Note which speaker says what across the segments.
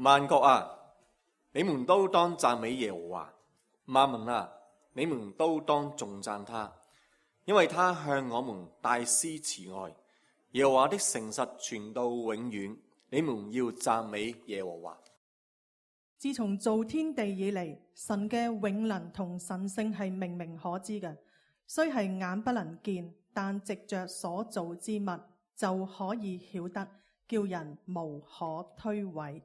Speaker 1: 萬國啊，你們都當讚美耶和華；萬民啊，你們都當頌讚他，因為他向我們大施慈愛。耶和華的誠實傳到永遠，你們要讚美耶和華。
Speaker 2: 自從造天地以嚟，神嘅永能同神性係明明可知嘅，雖係眼不能見，但藉着所造之物就可以曉得，叫人無可推諉。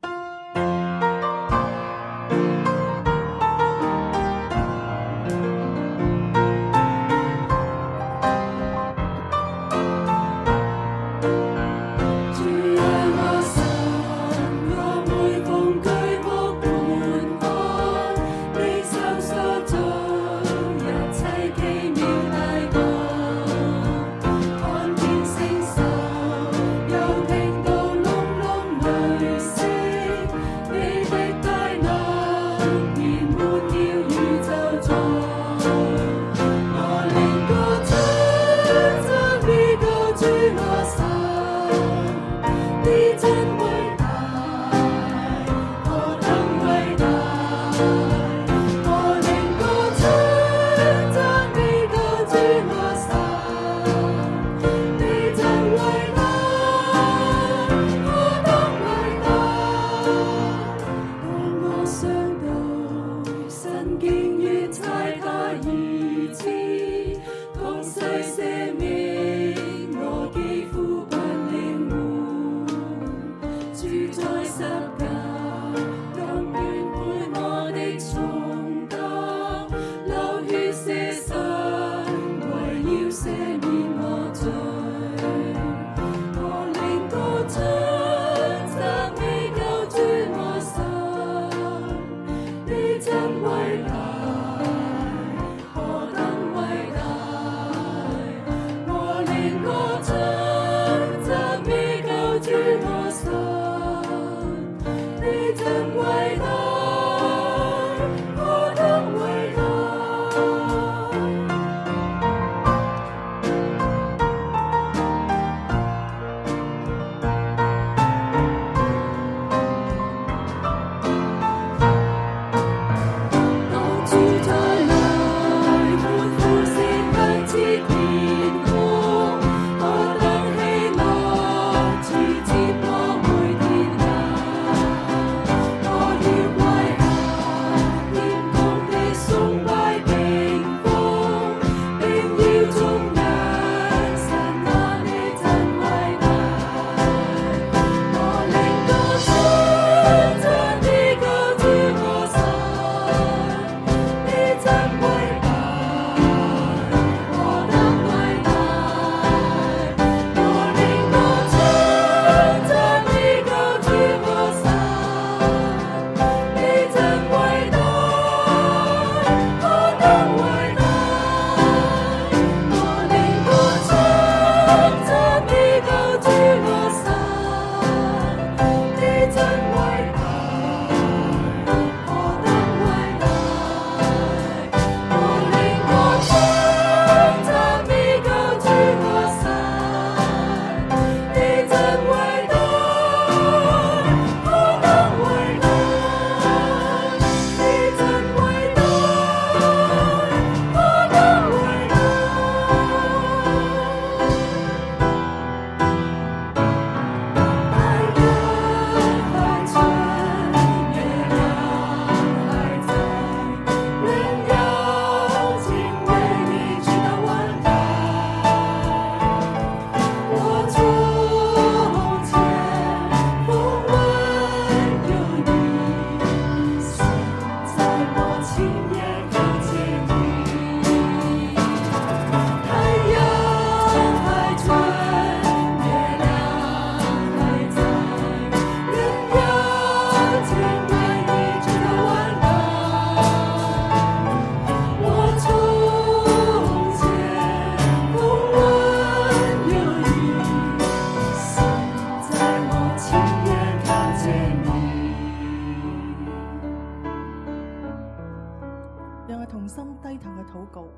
Speaker 2: 同心低頭嘅禱告。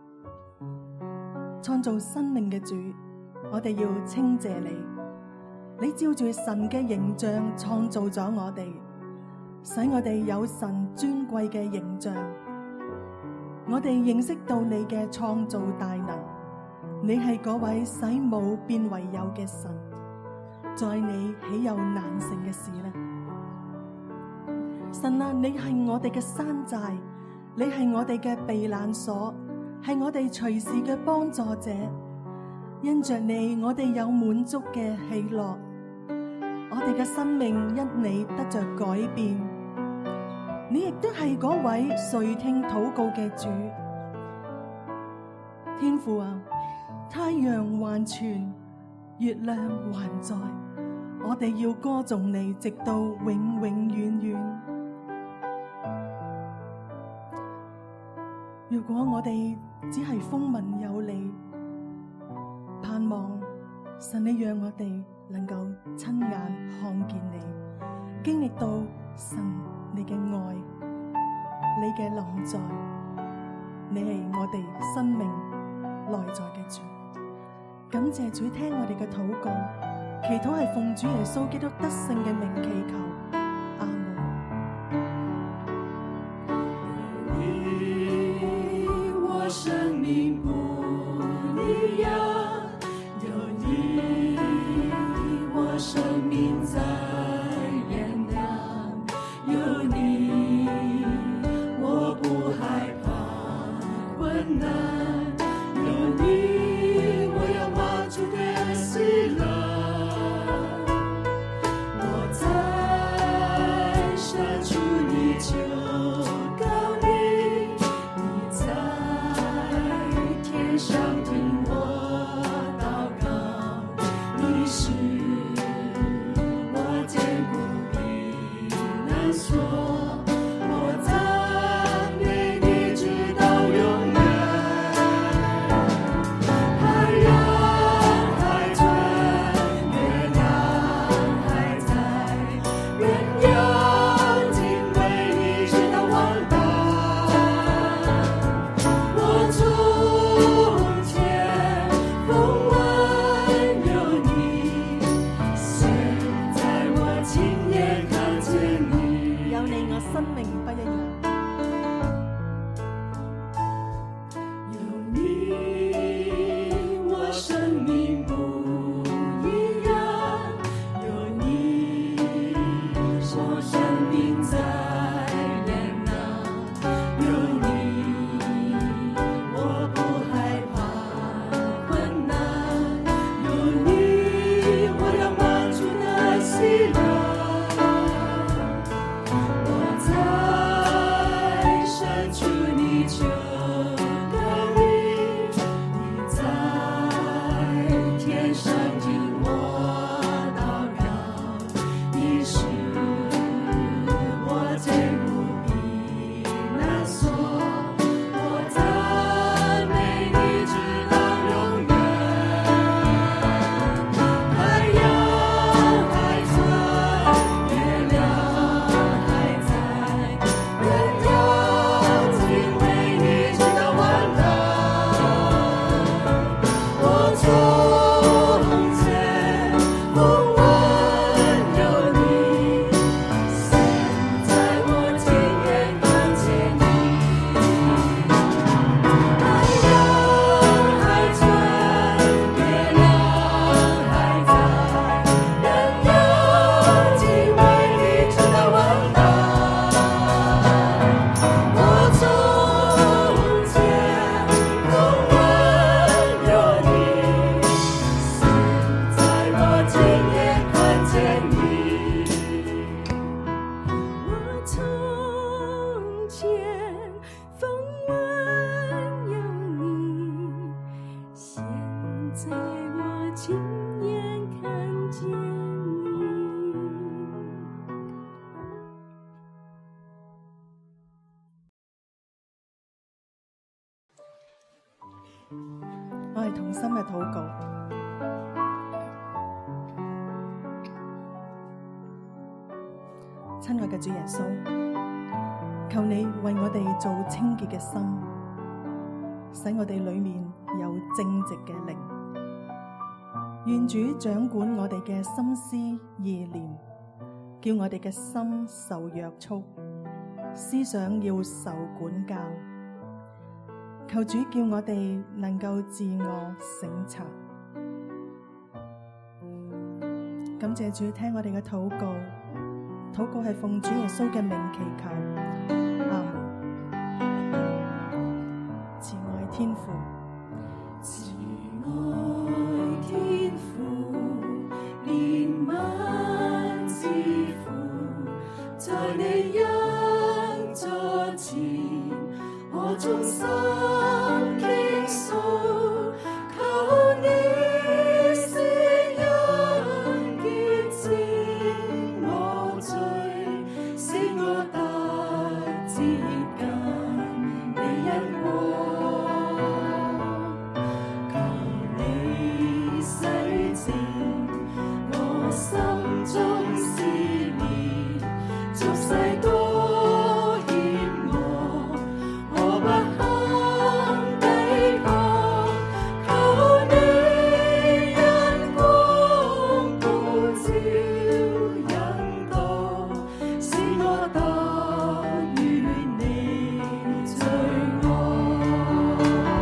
Speaker 2: 創造生命嘅主，我哋要稱謝你， 你照住神嘅形象創造咗我哋，使我哋有神尊貴嘅形象。我哋認識到你嘅創造大能，你係嗰位使無變為有嘅神，在你豈有難成嘅事呢？神啊，你係我哋嘅山寨，你係我哋嘅避難所，係我哋隨時嘅幫助者。因着你，我哋有滿足嘅喜樂，我哋嘅生命因你得着改變。你亦都係嗰位垂聽禱告嘅主。天父啊，太陽還存，月亮還在，我哋要歌頌你，直到永永遠遠。如果我哋只係風聞有你，盼望神你讓我哋能夠親眼看見你，經歷到神你嘅愛，你嘅臨在，你係我哋生命內在嘅主。感謝主聽我哋嘅禱告，祈禱係奉主耶穌基督得勝嘅名祈求，阿門。
Speaker 3: 你我生命不一樣，有你我生命在燃亮，有你我不害怕困難，有你我有滿足的喜樂，我在深處你求告你，你在天上聽我禱告，你是我堅固避難所，我讚美你直到永遠。太陽還存，月亮還在，人要敬畏你直到萬代。我從前風聞有你，現在我親眼看見你。
Speaker 2: 有你，我生命不一樣。
Speaker 3: 有你，我生命不一樣，有你，我生命在燃亮，有你，我不害怕困難，有你，我有滿足的喜樂，我在深處你求告你，你在天上聽我禱告，你是我堅固避難所，我讚美你直到永遠。太陽還存，月亮還在，人要敬畏你直到萬代。我從前風聞有你，現在我親眼看見你。太陽還存，月亮還在，人要敬畏你直到萬代。我從前風聞有你，現在我親眼看見你。我從前風聞有你，現在我親眼看見你。
Speaker 2: 我係同心嘅禱告。親愛嘅主耶穌，求你為我哋做清潔嘅心，使我哋裏面有正直嘅靈。 願主掌管我哋嘅心思意念，叫我哋嘅心受約束，思想要受管教。求主叫我哋能夠自我省察。感謝主聽我哋嘅禱告，禱告係奉主耶穌嘅名祈求，阿門。慈愛天父，
Speaker 3: 慈愛天父，憐憫之父，在你恩座前，我衷心傾訴，求你施恩潔淨我罪，使我得接近你恩光。求你洗淨我心中思念，俗世多險惡，我不堪抵抗。求你恩光普照引導，使我得與你最愛。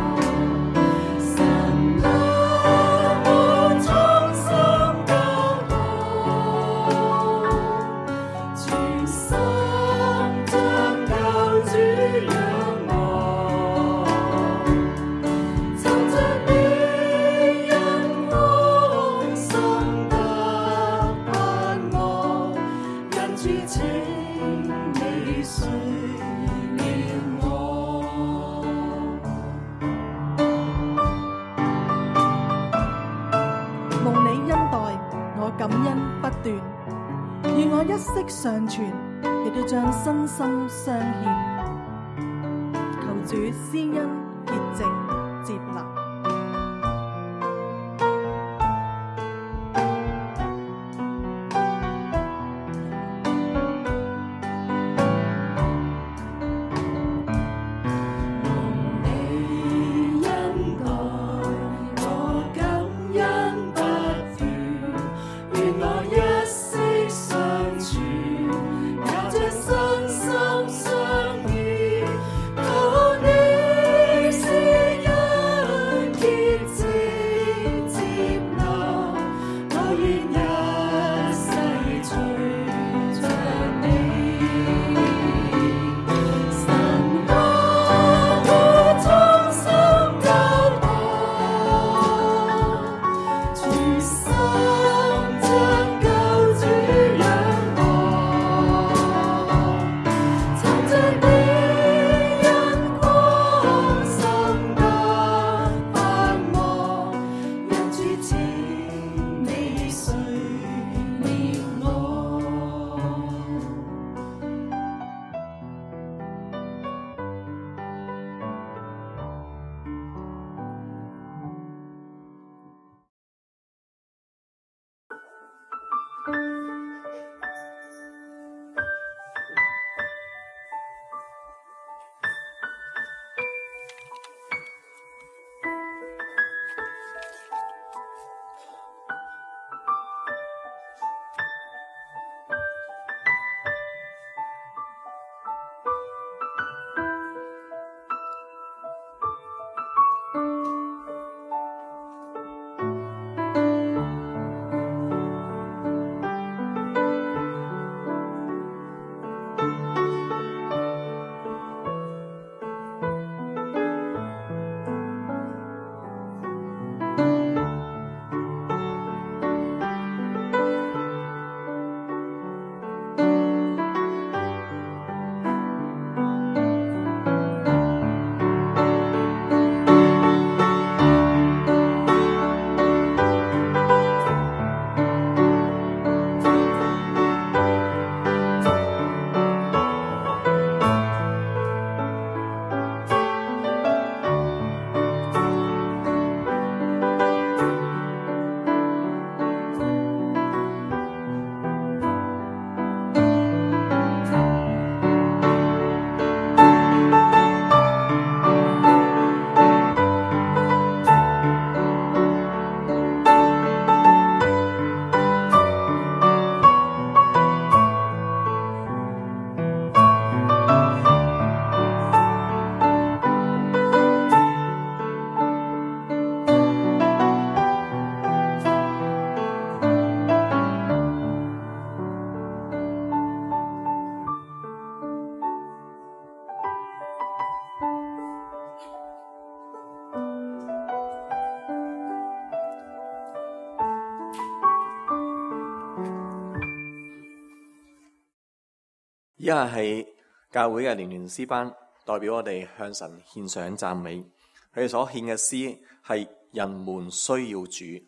Speaker 3: 神啊，我衷心交託，全心將救主仰望，尋着你恩光，心得盼望，因主情你垂憐我。
Speaker 2: 蒙你恩待，我感恩不斷，願我一息尚存，亦都將身心相獻。求主施恩潔淨接納。
Speaker 3: 你恩待我感恩不斷，願我一息尚存，也將身心相依。求你施恩潔淨接納，我願一世隨着你。神啊，我衷心交託，全心將救主仰望，尋着你恩光，心得盼望，因主情你垂憐我。
Speaker 1: 以下係教會嘅年年詩班代表我哋向神獻上讚美，佢哋所獻嘅詩係人們需要主。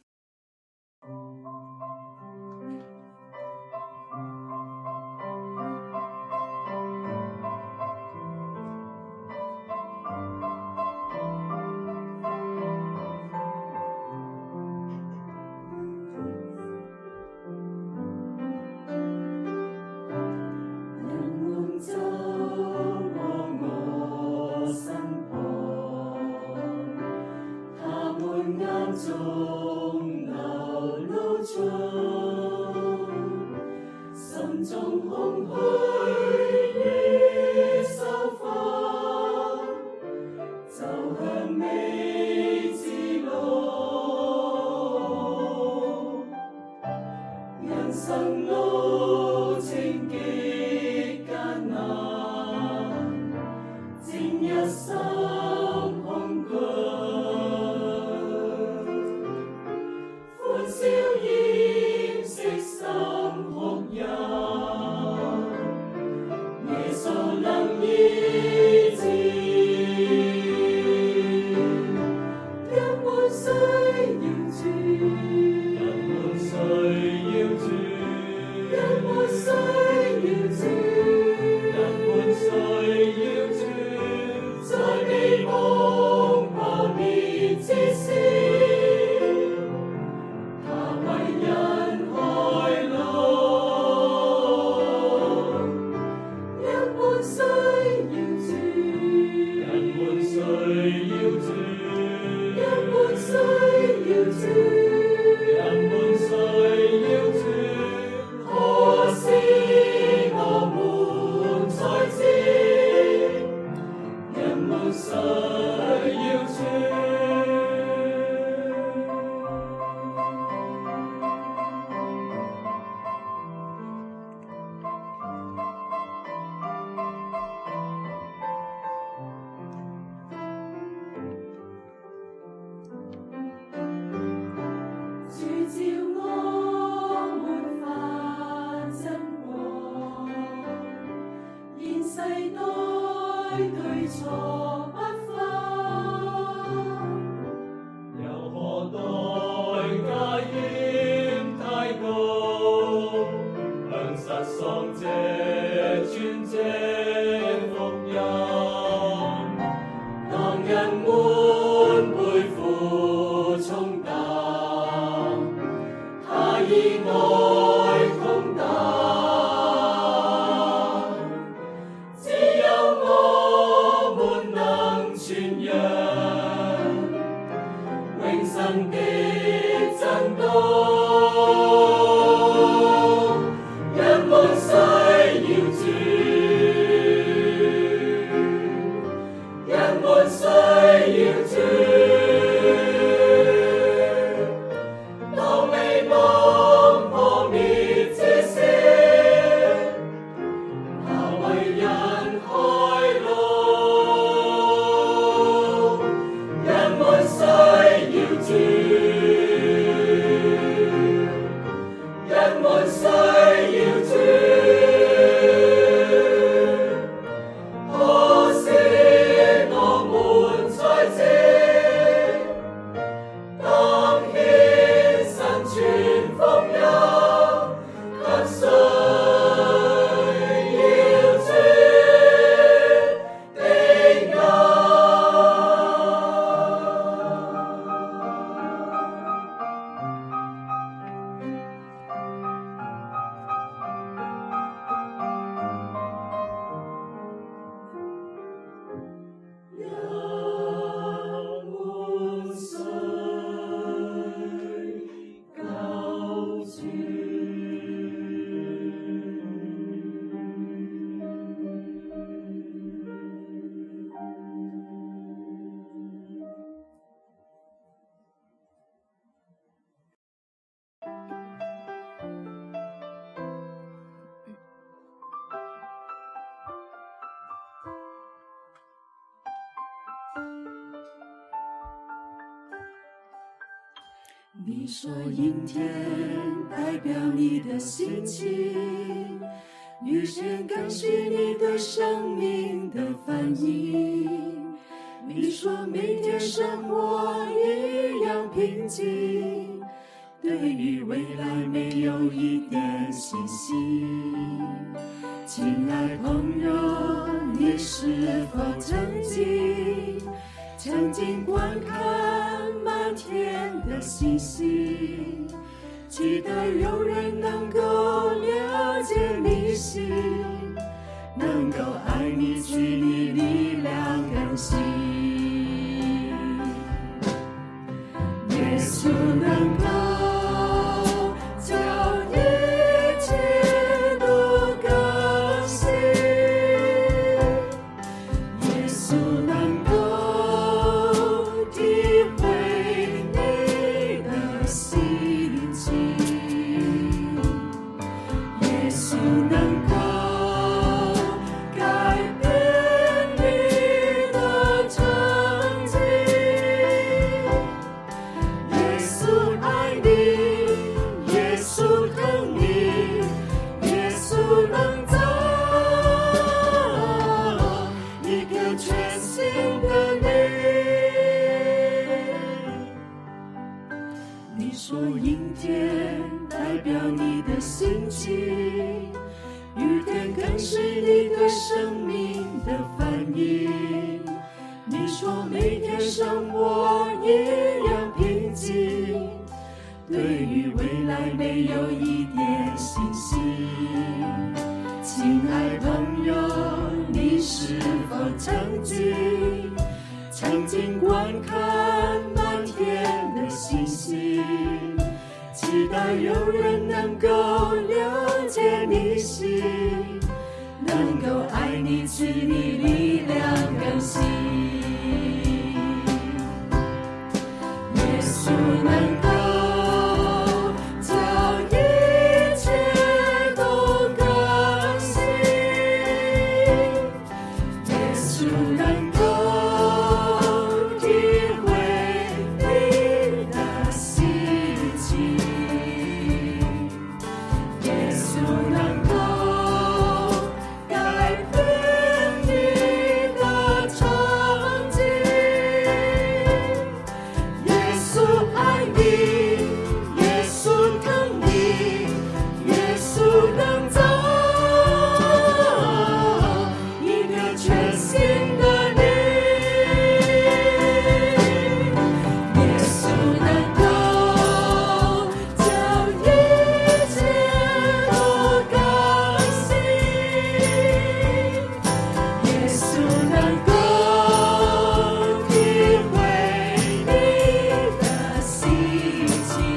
Speaker 3: 你说阴天代表你的心情， 预先更新你对生命的反应。你说每天生活一样平静，对于未来没有一点信心。亲爱朋友，你是否曾经观看满天的星星，期待有人能够了解你心，能够爱你，给你力量更新。耶稣能够叫一切都更新，耶稣能够体会你的心情，耶稣能够改变你的曾经。耶稣爱你，耶稣疼你，耶稣能造一个全新的你。你说阴天代表你的心情，雨天更是你对生命的反应。你说每天生活一样平静，对于未来没有一点信心。亲爱朋友，你是否曾经观看满天的星星，期待有人能够了解你心，能够爱你，给你力量更新。耶稣能够叫一切都更新，耶稣能够体会你的心情，耶稣能够改变你的曾经。耶稣爱你，耶稣疼你，耶稣能造一个全新的你。耶稣能够叫一切都更新，耶稣能够体会你的心情，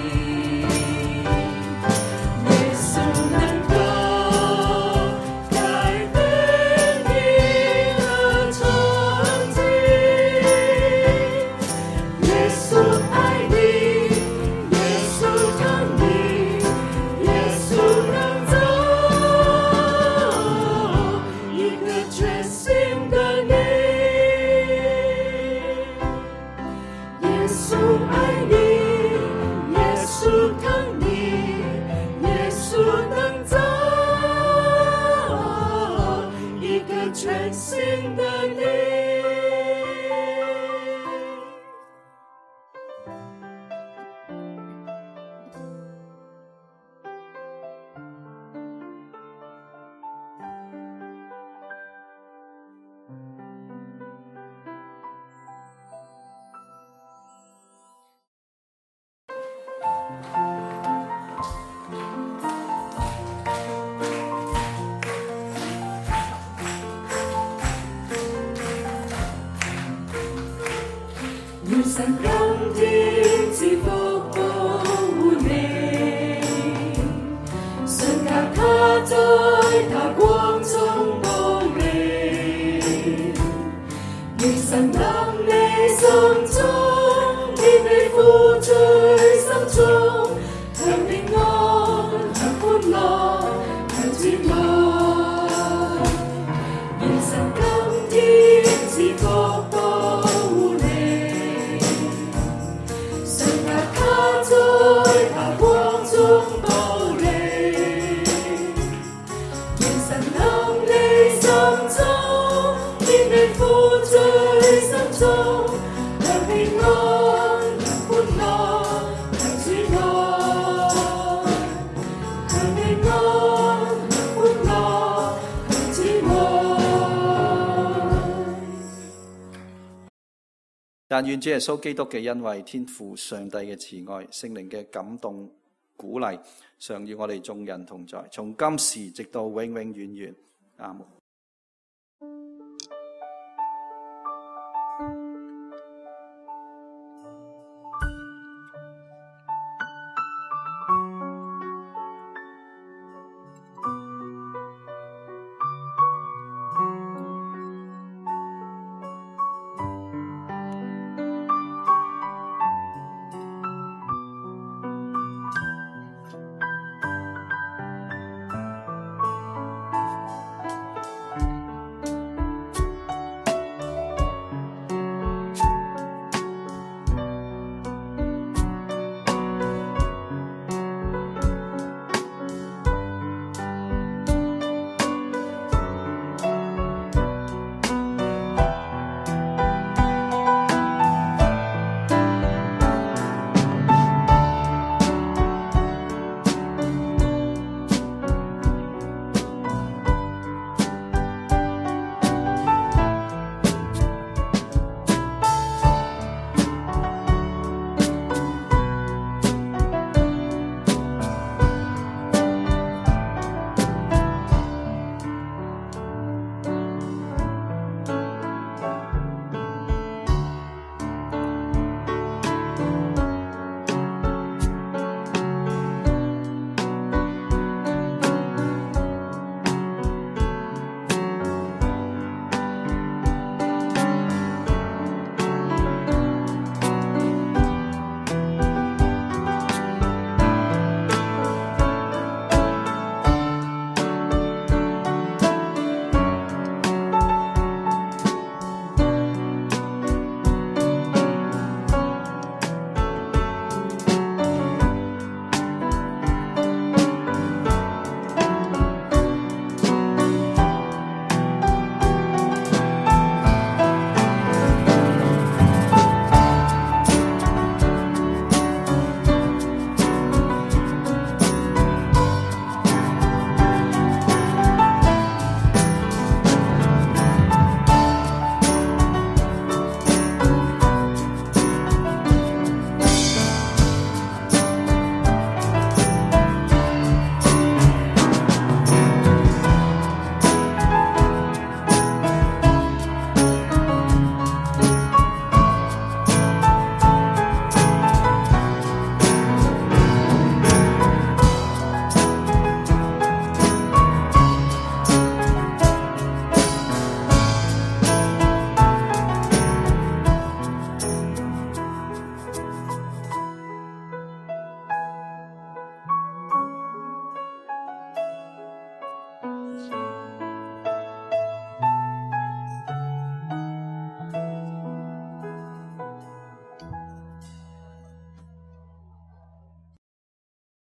Speaker 3: 耶稣能够改变你的曾经。耶稣爱你，耶稣疼你，耶稣能造一个全新的你。耶稣爱你，耶稣疼你，耶稣能造一个全新的你。雨伞刚停起风无内，神卡他在他光中暴雷，雨伞当你心中，你被負罪心中，向平安，向歡樂，向絕望。雨傘今天似風暴無理，神壓他在他光中暴利。雨傘中，有平安，有歡樂，有慈愛。有平安，有歡樂，有慈愛。
Speaker 4: 但願主耶穌基督嘅恩惠、天父上帝嘅慈愛、聖靈嘅感動、鼓勵，常與我哋眾人同在，從今時直到永永遠遠。阿門。